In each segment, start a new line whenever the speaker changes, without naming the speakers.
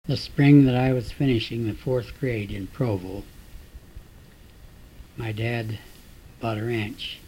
The spring that I was finishing the 4th grade in Provo, my dad bought a ranch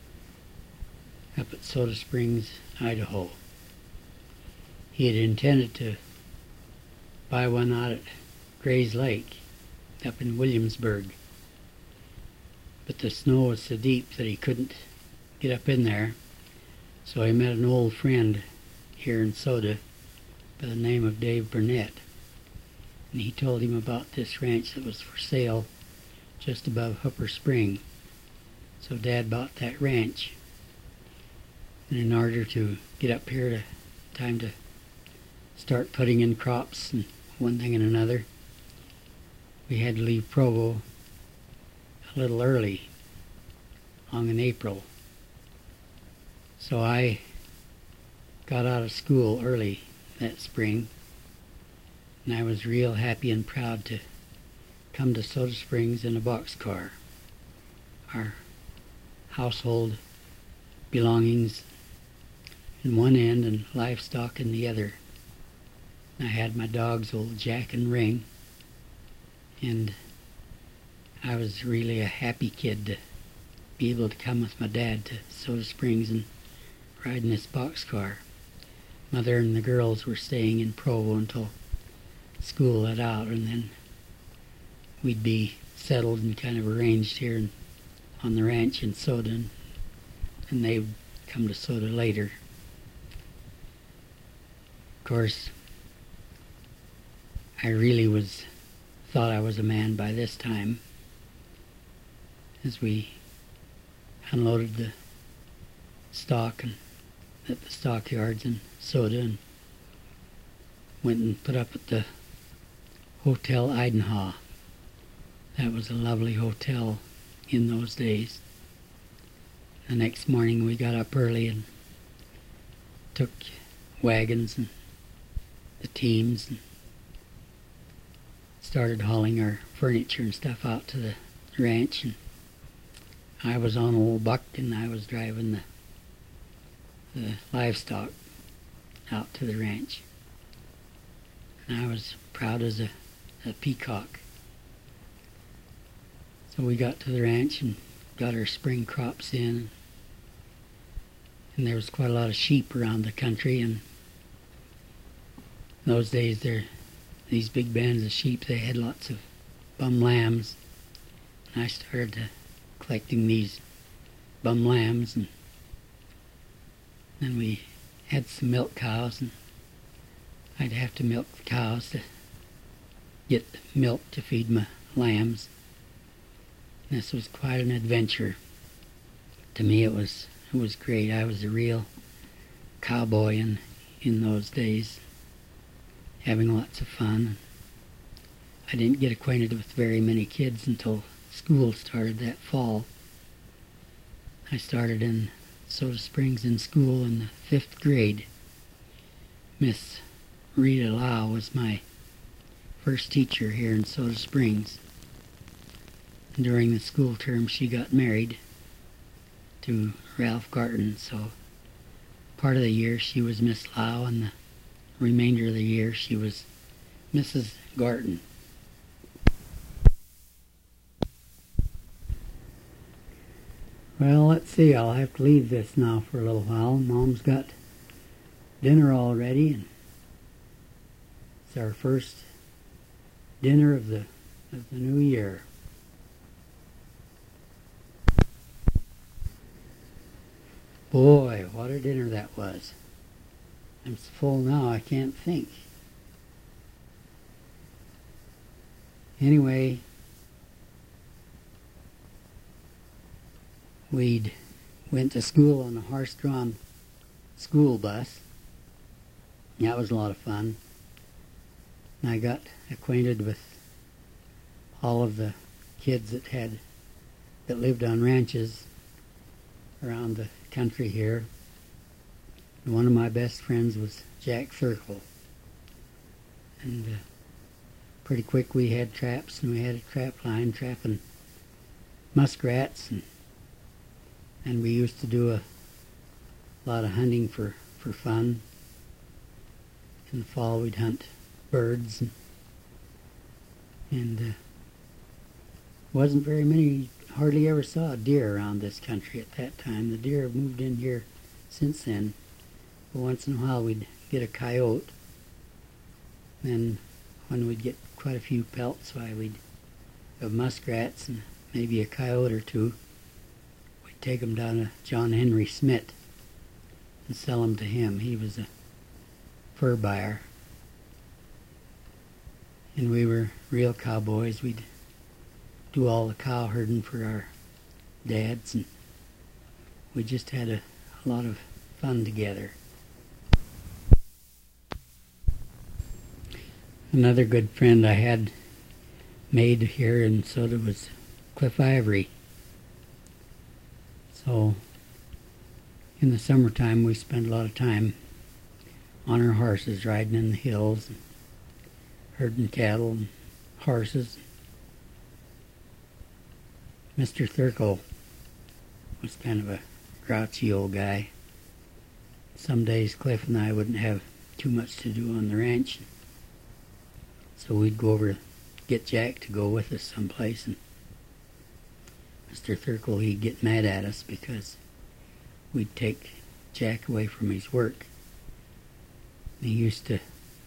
up at Soda Springs, Idaho. He had intended to buy one out at Gray's Lake up in Williamsburg, but the snow was so deep that he couldn't get up in there, so he met an old friend here in Soda by the name of Dave Burnett, and he told him about this ranch that was for sale just above Hooper Spring. So Dad bought that ranch, and in order to get up here time to start putting in crops and one thing and another, we had to leave Provo a little early in April. So I got out of school early that spring, and I was real happy and proud to come to Soda Springs in a boxcar. Our household belongings in one end and livestock in the other. I had my dogs, old Jack and Ring, and I was really a happy kid to be able to come with my dad to Soda Springs and ride in this boxcar. Mother and the girls were staying in Provo until school let out, and then we'd be settled and kind of arranged here on the ranch in Soda, and they would come to Soda later. Of course, I really thought I was a man by this time, as we unloaded the stock at the stockyards in Soda and went and put up at the Hotel Idaho. That was a lovely hotel in those days. The next morning we got up early and took wagons and the teams and started hauling our furniture and stuff out to the ranch, and I was on old Buck and I was driving the livestock out to the ranch. And I was proud as a peacock. So we got to the ranch and got our spring crops in, and there was quite a lot of sheep around the country, and in those days these big bands of sheep, they had lots of bum lambs, and I started collecting these bum lambs, and then we had some milk cows, and I'd have to milk the cows to get milk to feed my lambs. And this was quite an adventure. To me it was great. I was a real cowboy in those days, having lots of fun. I didn't get acquainted with very many kids until school started that fall. I started in Soda Springs in school in the 5th grade. Miss Rita Lau was my first teacher here in Soda Springs. During the school term she got married to Ralph Garton, so part of the year she was Miss Lau and the remainder of the year she was Mrs. Garton. Well, let's see, I'll have to leave this now for a little while. Mom's got dinner all ready, and it's our first dinner of the new year. Boy, what a dinner that was. I'm so full now I can't think. Anyway, we went to school on a horse-drawn school bus. That was a lot of fun. And I got acquainted with all of the kids that lived on ranches around the country here. And one of my best friends was Jack Thurkle. And pretty quick we had traps, and we had a trap line trapping muskrats, and we used to do a lot of hunting for fun. In the fall we'd hunt birds and And wasn't very many, hardly ever saw a deer around this country at that time. The deer have moved in here since then. But once in a while we'd get a coyote. Then when we'd get quite a few pelts, why we'd have muskrats and maybe a coyote or two. We'd take them down to John Henry Smith and sell them to him. He was a fur buyer. And we were real cowboys. We'd do all the cow herding for our dads, and we just had a lot of fun together. Another good friend I had made here in Soda was Cliff Ivory. So in the summertime we spent a lot of time on our horses, riding in the hills and herding cattle and horses. Mr. Thurkle was kind of a grouchy old guy. Some days Cliff and I wouldn't have too much to do on the ranch, so we'd go over to get Jack to go with us someplace, and Mr. Thurkle, he'd get mad at us because we'd take Jack away from his work. He used to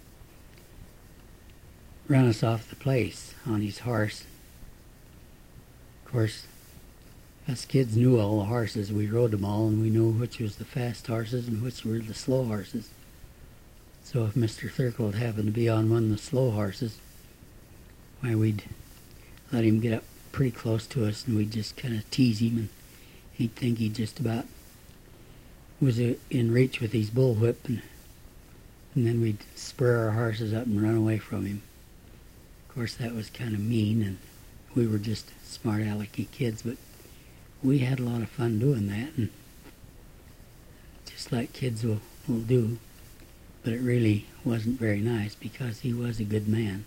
run us off the place on his horse. Of course, us kids knew all the horses. We rode them all, and we knew which was the fast horses and which were the slow horses. So if Mr. Thurkle had happened to be on one of the slow horses, why, we'd let him get up pretty close to us, and we'd just kind of tease him, and he'd think he just about was in reach with his bullwhip, and then we'd spur our horses up and run away from him. Of course, that was kind of mean, and we were just smart alecky kids, but we had a lot of fun doing that, and just like kids will do. But it really wasn't very nice because he was a good man.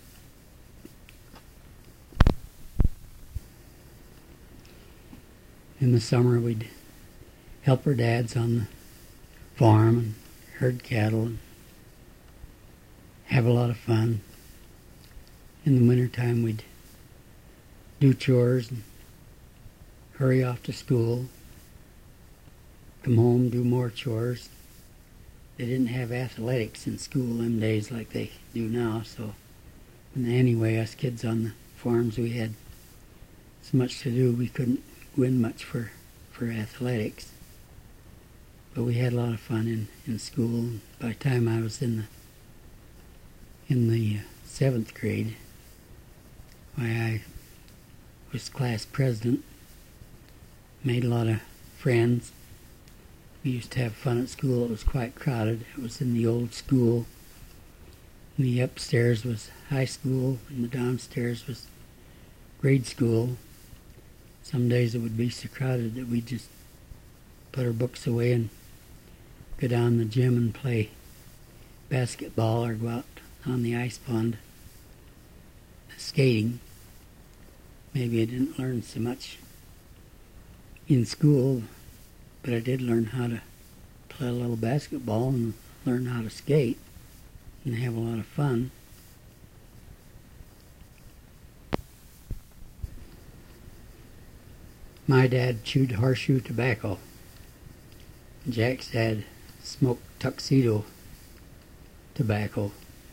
In the summer we'd help our dads on the farm and herd cattle and have a lot of fun. In the wintertime we'd do chores and hurry off to school, come home, do more chores. They didn't have athletics in school them days like they do now, so anyway, us kids on the farms, we had so much to do we couldn't win much for athletics. But we had a lot of fun in school. By the time I was in the 7th grade, why, I was class president, made a lot of friends. We used to have fun at school. It was quite crowded. It was in the old school. The upstairs was high school, and the downstairs was grade school. Some days it would be so crowded that we'd just put our books away and go down to the gym and play basketball or go out on the ice pond skating. Maybe I didn't learn so much in school, but I did learn how to play a little basketball and learn how to skate and have a lot of fun. My dad chewed horseshoe tobacco. Jack's dad smoked tuxedo tobacco.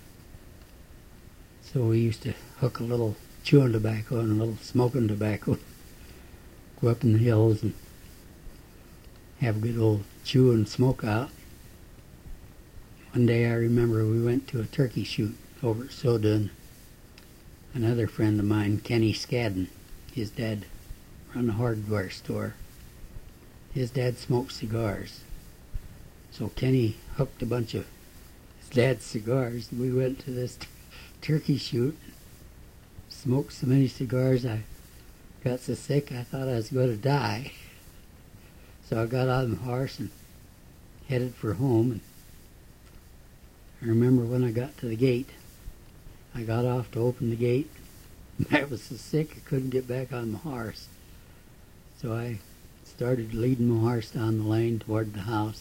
So we used to hook a little chewing tobacco and a little smoking tobacco, go up in the hills and have a good old chew and smoke out. One day I remember we went to a turkey shoot over at Soda, and another friend of mine, Kenny Scadden, his dad run a hardware store. His dad smoked cigars. So Kenny hooked a bunch of his dad's cigars. We went to this turkey shoot, smoked so many cigars I got so sick I thought I was going to die. So I got on the horse and headed for home. And I remember when I got to the gate, I got off to open the gate. I was so sick I couldn't get back on the horse. So I started leading my horse down the lane toward the house.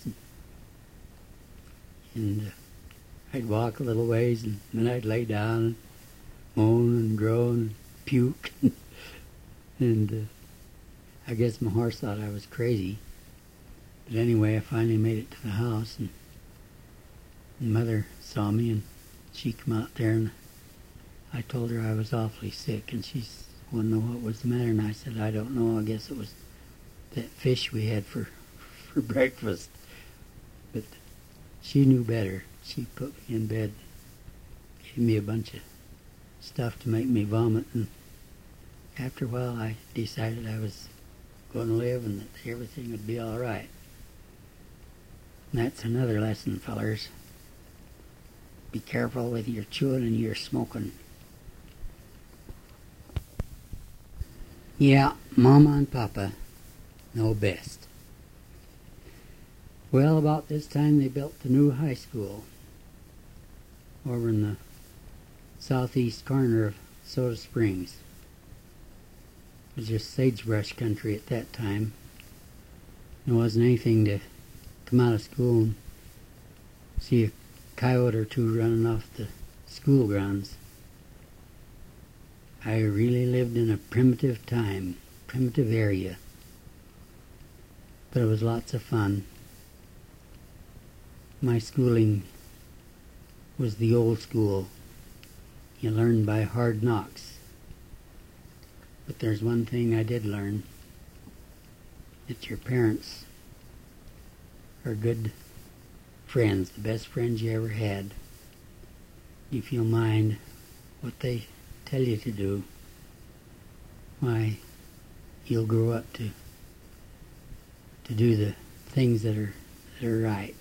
And I'd walk a little ways, and then I'd lay down and moan and groan and puke. And I guess my horse thought I was crazy. But anyway, I finally made it to the house, and Mother saw me, and she come out there, and I told her I was awfully sick, and she wanted to know what was the matter, and I said, I don't know, I guess it was that fish we had for breakfast. But she knew better. She put me in bed, gave me a bunch of stuff to make me vomit, and after a while I decided I was going to live and that everything would be all right. And that's another lesson, fellers. Be careful with your chewing and your smoking. Yeah, Mama and Papa know best. Well, about this time they built the new high school over in the southeast corner of Soda Springs. It was just sagebrush country at that time. There wasn't anything to come out of school and see a coyote or two running off the school grounds. I really lived in a primitive time, primitive area. But it was lots of fun. My schooling was the old school. You learned by hard knocks. But there's one thing I did learn. That your parents are good friends, the best friends you ever had. If you'll mind what they tell you to do, why, you'll grow up to do the things that are right.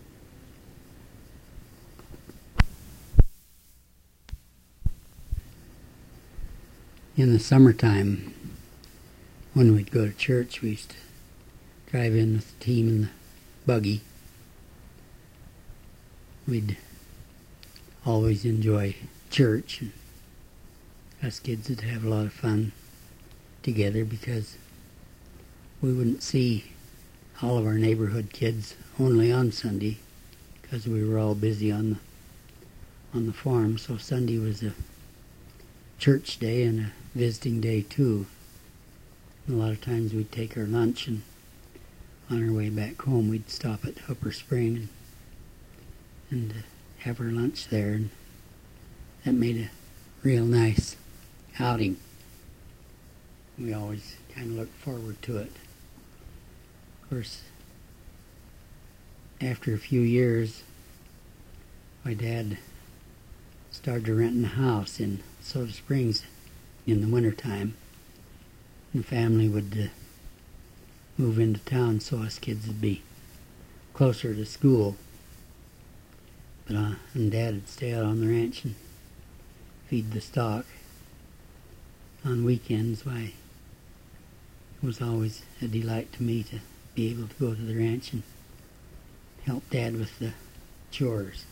In the summertime, when we'd go to church, we used to drive in with the team in the buggy. We'd always enjoy church, and us kids would have a lot of fun together because we wouldn't see all of our neighborhood kids only on Sunday because we were all busy on the farm. So Sunday was a church day and a visiting day too. And a lot of times we'd take our lunch, and on our way back home we'd stop at Upper Spring and have our lunch there, and that made a real nice outing. We always kind of looked forward to it. Of course, after a few years, my dad started renting a house in Soda Springs in the wintertime. And the family would move into town so us kids would be closer to school. But and Dad would stay out on the ranch and feed the stock. On weekends, why, it was always a delight to me to be able to go to the ranch and help Dad with the chores.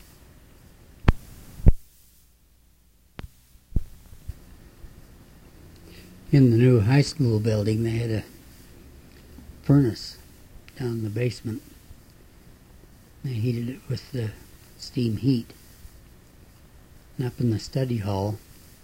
In the new high school building, they had a furnace down in the basement. They heated it with the steam heat. And up in the study hall,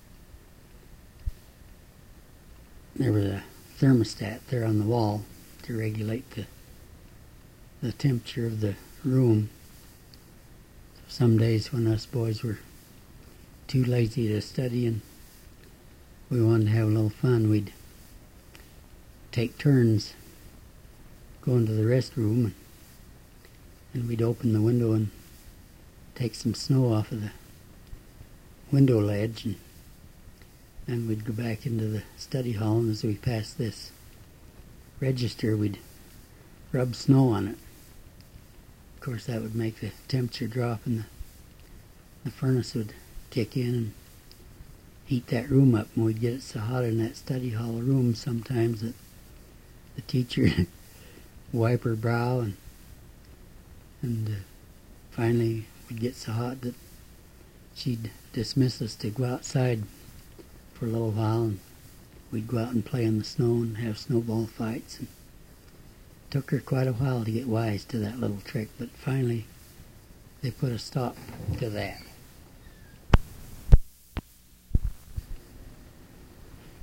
there was a thermostat there on the wall to regulate the temperature of the room. So some days when us boys were too lazy to study and we wanted to have a little fun, we'd take turns going to the restroom, and we'd open the window and take some snow off of the window ledge, and then we'd go back into the study hall, and as we passed this register, we'd rub snow on it. Of course, that would make the temperature drop, and the furnace would kick in and heat that room up, and we'd get it so hot in that study hall room sometimes that the teacher would wipe her brow, and finally we'd get so hot that she'd dismiss us to go outside for a little while, and we'd go out and play in the snow and have snowball fights. And it took her quite a while to get wise to that little trick, but finally they put a stop to that.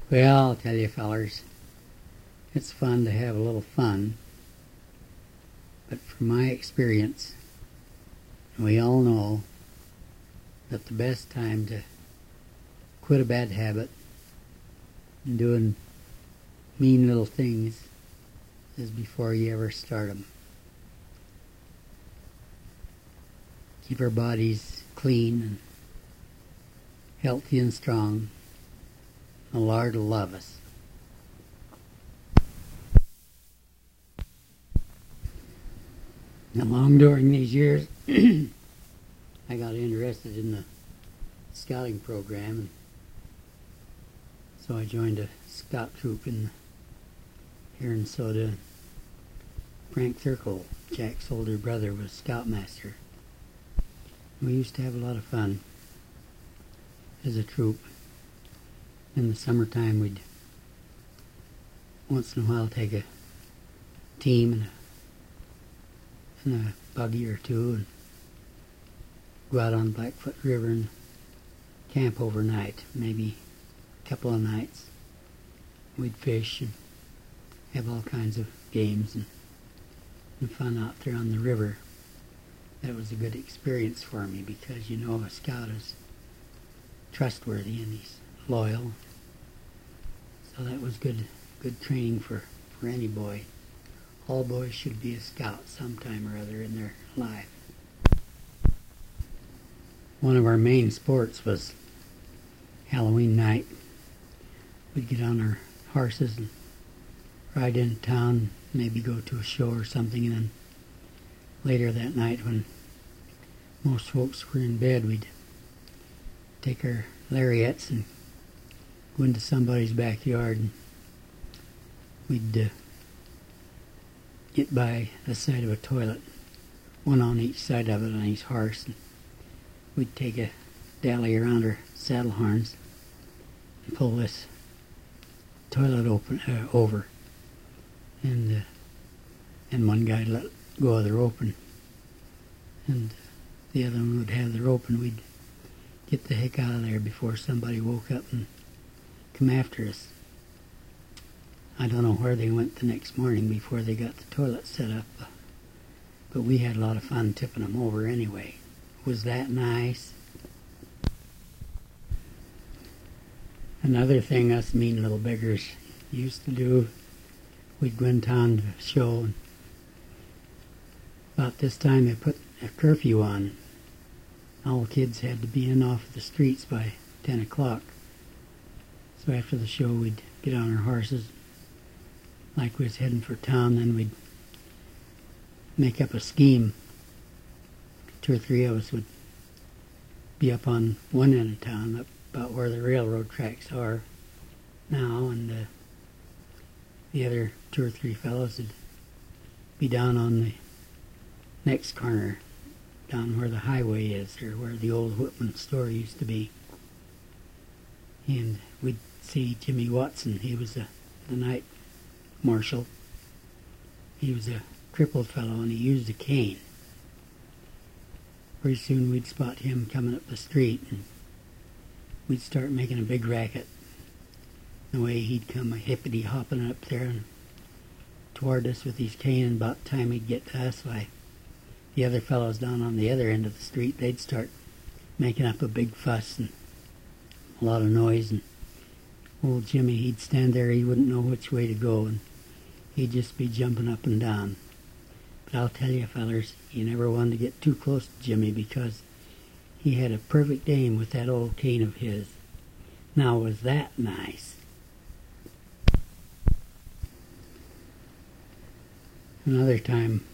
Well, I'll tell you fellers, it's fun to have a little fun, but from my experience, we all know that the best time to quit a bad habit and doing mean little things is before you ever start them. Keep our bodies clean and healthy and strong. The Lord will love us. Along during these years, I got interested in the scouting program, and so I joined a scout troop here in Soda. Frank Thurkel, Jack's older brother, was scoutmaster. We used to have a lot of fun as a troop. In the summertime, we'd once in a while take a team and a buggy or two and go out on Blackfoot River and camp overnight, maybe a couple of nights. We'd fish and have all kinds of games and fun out there on the river. That was a good experience for me because, you know, a scout is trustworthy and he's loyal. So that was good training for any boy. All boys should be a scout sometime or other in their life. One of our main sports was Halloween night. We'd get on our horses and ride into town, maybe go to a show or something, and then later that night when most folks were in bed, we'd take our lariats and go into somebody's backyard, and we'd get by the side of a toilet, one on each side of it on each horse, and we'd take a dally around our saddle horns and pull this toilet over, and one guy let go of the rope, and the other one would have the rope, and we'd get the heck out of there before somebody woke up and come after us. I don't know where they went the next morning before they got the toilet set up, but we had a lot of fun tipping them over anyway. Was that nice? Another thing us mean little beggars used to do, we'd go in town to a show, and about this time they put a curfew on. All kids had to be in off the streets by 10 o'clock. So after the show, we'd get on our horses like we was heading for town, then we'd make up a scheme. 2 or 3 of us would be up on one end of town, up about where the railroad tracks are now, and the other 2 or 3 fellows would be down on the next corner, down where the highway is, or where the old Whitman store used to be. And we'd see Jimmy Watson. He was the night marshal. He was a crippled fellow, and he used a cane. Pretty soon we'd spot him coming up the street, and we'd start making a big racket. The way he'd come hippity-hopping up there and toward us with his cane, and about the time he'd get to us, why, the other fellows down on the other end of the street, they'd start making up a big fuss and a lot of noise, and old Jimmy, he'd stand there, he wouldn't know which way to go, and he'd just be jumping up and down. But I'll tell you, fellers, you never wanted to get too close to Jimmy because he had a perfect aim with that old cane of his. Now, was that nice? Another time,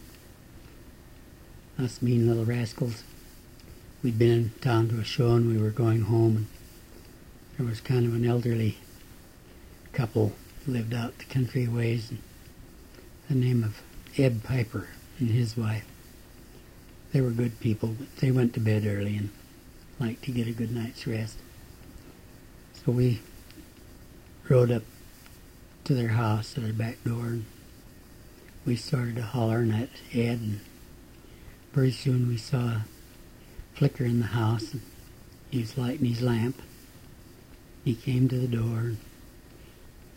us mean little rascals, we'd been in town to a show and we were going home, and there was kind of an elderly couple lived out the country ways, and the name of Ed Piper and his wife. They were good people, but they went to bed early and liked to get a good night's rest. So we rode up to their house, to their back door, and we started to hollering at Ed, and pretty soon we saw a flicker in the house, and he was lighting his lamp. He came to the door, and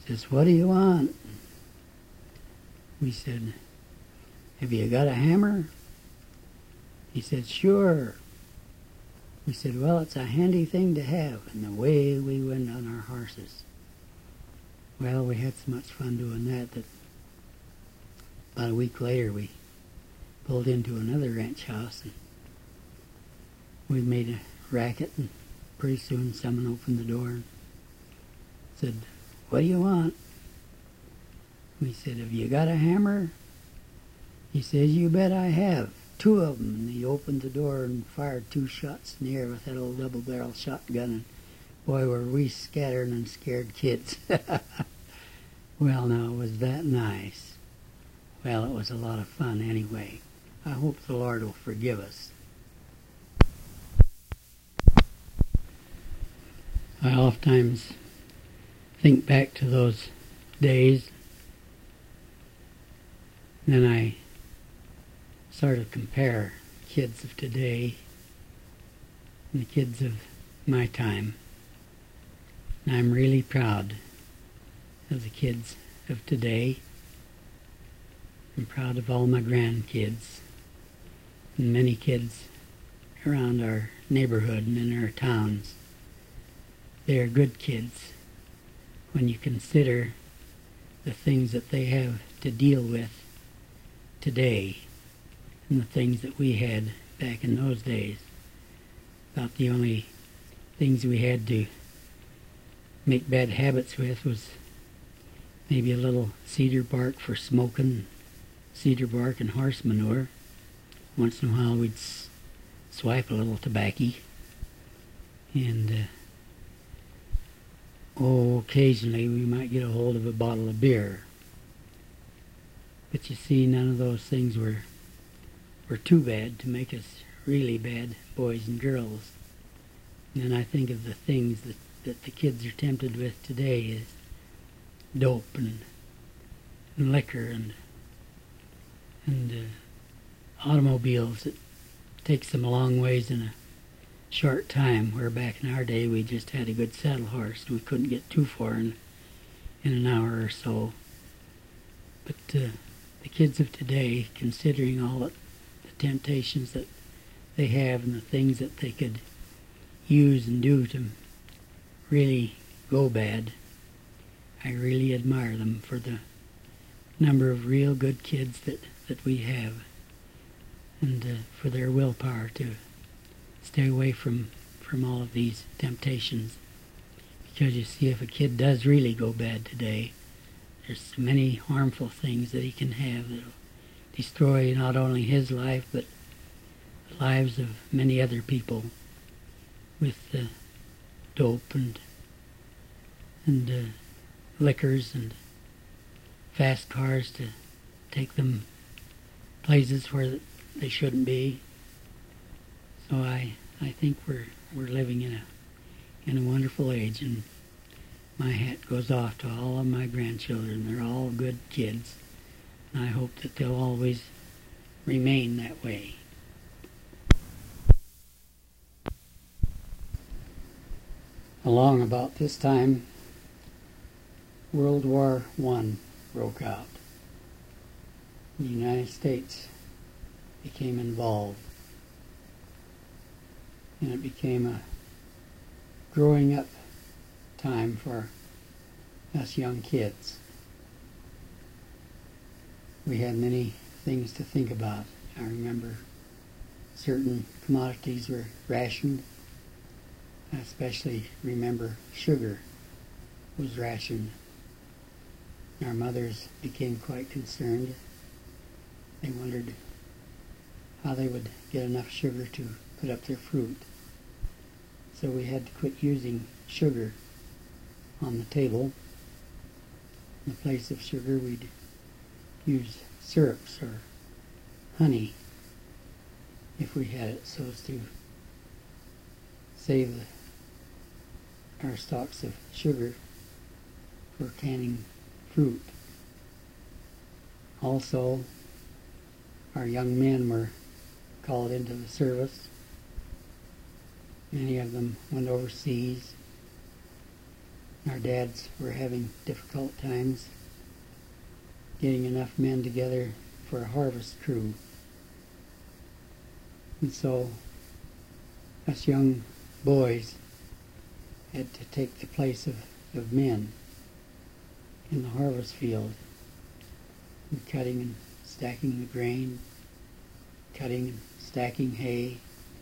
Says, "What do you want?" We said, "Have you got a hammer?" He said, "Sure." We said, "Well, it's a handy thing to have," and away we went on our horses. Well, we had so much fun doing that about a week later we pulled into another ranch house and we made a racket, and pretty soon someone opened the door and said, "What do you want?" We said, "Have you got a hammer?" He says, "You bet I have. 2 of them." And he opened the door and fired 2 shots in the air with that old double-barrel shotgun. And boy, were we scattering and scared kids. Well, now, was that nice? Well, it was a lot of fun anyway. I hope the Lord will forgive us. I oftentimes think back to those days, and then I sort of compare kids of today and the kids of my time. And I'm really proud of the kids of today. I'm proud of all my grandkids and many kids around our neighborhood and in our towns. They are good kids when you consider the things that they have to deal with today and the things that we had back in those days. About the only things we had to make bad habits with was maybe a little cedar bark for smoking, cedar bark and horse manure. Once in a while we'd swipe a little tobacco, and occasionally we might get a hold of a bottle of beer. But you see, none of those things were too bad to make us really bad boys and girls. And then I think of the things that the kids are tempted with today is dope and liquor and automobiles. It takes them a long ways in a short time, where back in our day we just had a good saddle horse and we couldn't get too far in an hour or so. But the kids of today, considering all the temptations that they have and the things that they could use and do to really go bad, I really admire them for the number of real good kids that we have, and for their willpower to stay away from all of these temptations. Because you see, if a kid does really go bad today, there's so many harmful things that he can have that will destroy not only his life but the lives of many other people, with dope and liquors and fast cars to take them places where they shouldn't be. So I think we're living in a wonderful age, and my hat goes off to all of my grandchildren. They're all good kids, and I hope that they'll always remain that way. Along about this time, World War I broke out. The United States became involved, and it became a growing up time for us young kids. We had many things to think about. I remember certain commodities were rationed. I especially remember sugar was rationed. Our mothers became quite concerned. They wondered how they would get enough sugar to put up their fruit. So we had to quit using sugar on the table. In the place of sugar, we'd use syrups or honey if we had it, so as to save our stocks of sugar for canning fruit. Also, our young men were called into the service. Many of them went overseas. Our dads were having difficult times getting enough men together for a harvest crew. And so us young boys had to take the place of men in the harvest field, and cutting and stacking the grain, cutting and stacking hay.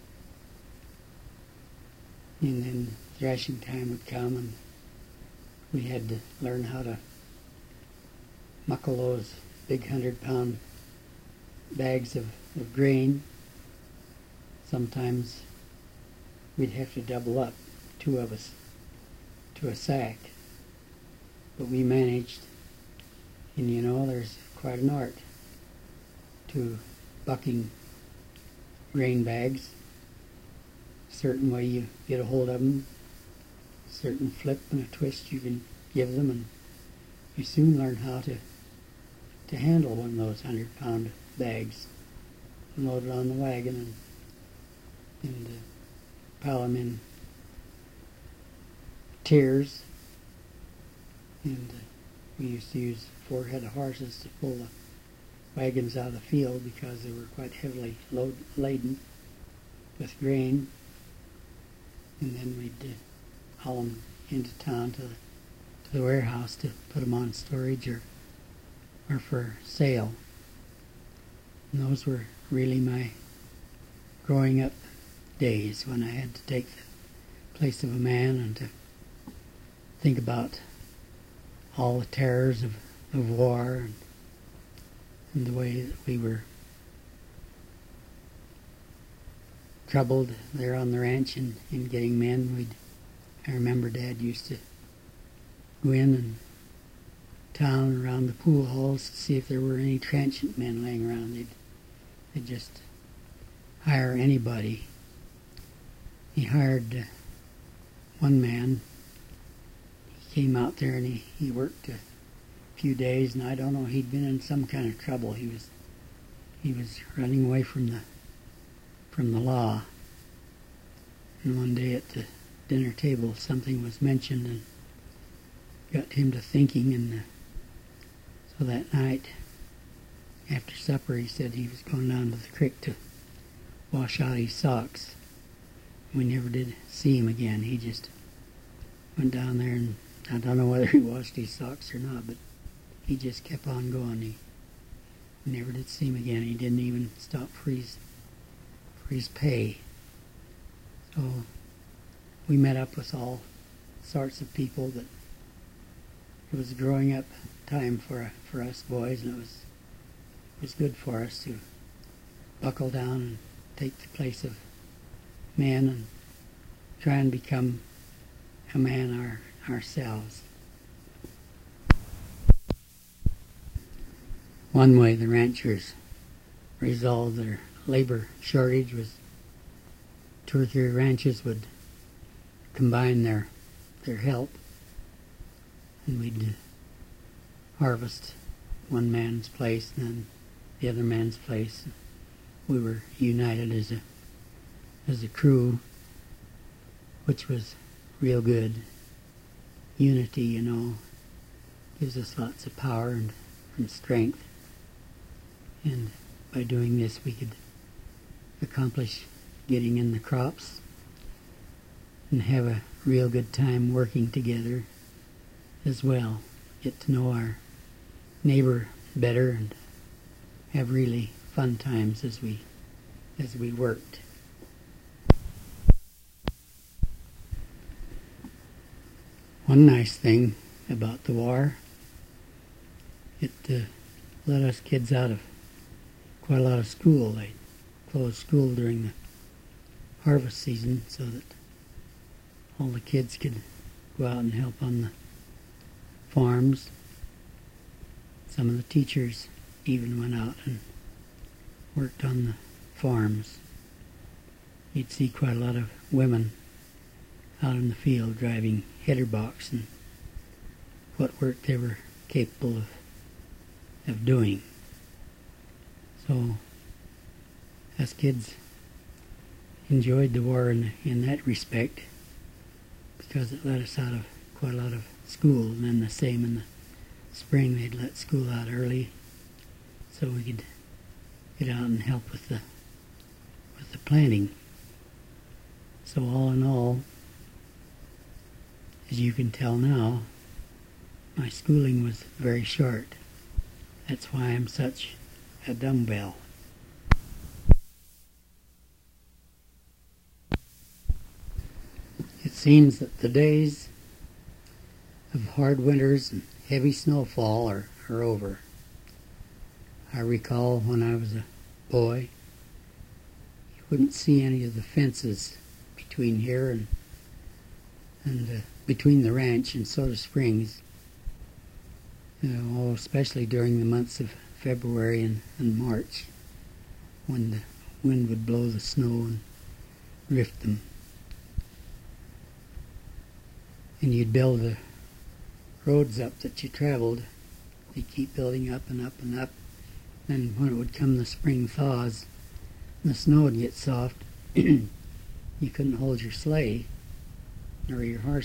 And then threshing time would come and we had to learn how to muckle those big 100-pound bags of grain. Sometimes we'd have to double up, two of us, to a sack. But we managed, and you know, there's quite an art to bucking grain bags. Certain way you get a hold of them, certain flip and a twist you can give them, and you soon learn how to handle one of those 100-pound bags and load it on the wagon and pile them in tiers. And we used to use 4 head of horses to pull the wagons out of the field because they were quite heavily laden with grain. And then we'd haul them into town to the warehouse to put them on storage or for sale. And those were really my growing up days when I had to take the place of a man and to think about all the terrors of war and the way that we were troubled there on the ranch in getting men. I remember Dad used to go in and town around the pool halls to see if there were any transient men laying around. They'd just hire anybody. He hired one man. He came out there and he worked a few days, and I don't know, he'd been in some kind of trouble. He was running away from the law. And one day at the dinner table something was mentioned and got him to thinking, and so that night after supper he said he was going down to the creek to wash out his socks. We never did see him again. He just went down there, and I don't know whether he washed his socks or not, but he just kept on going. We never did see him again. He didn't even stop for his pay. So we met up with all sorts of people. That it was a growing up time for us boys, and it was good for us to buckle down and take the place of men and try and become a man ourselves. One way the ranchers resolved their labor shortage was 2 or 3 ranches would combine their help, and we'd harvest one man's place and then the other man's place. We were united as a crew, which was real good. Unity, you know, gives us lots of power and strength. And by doing this we could accomplish getting in the crops and have a real good time working together as well. Get to know our neighbor better and have really fun times as we worked. One nice thing about the war, it let us kids out of quite a lot of school. They closed school during the harvest season so that all the kids could go out and help on the farms. Some of the teachers even went out and worked on the farms. You'd see quite a lot of women out in the field driving header box and what work they were capable of doing. So us kids enjoyed the war in that respect, because it let us out of quite a lot of school, and then the same in the spring. They'd let school out early so we could get out and help with the planting. So all in all, as you can tell now, my schooling was very short. That's why I'm such a dumbbell. It seems that the days of hard winters and heavy snowfall are over. I recall when I was a boy, you wouldn't see any of the fences between here and between the ranch and Soda Springs. Especially during the months of February and March, when the wind would blow the snow and drift them. And you'd build the roads up that you traveled. They'd keep building up and up and up. And when it would come the spring thaws, and the snow would get soft, you couldn't hold your sleigh or your horse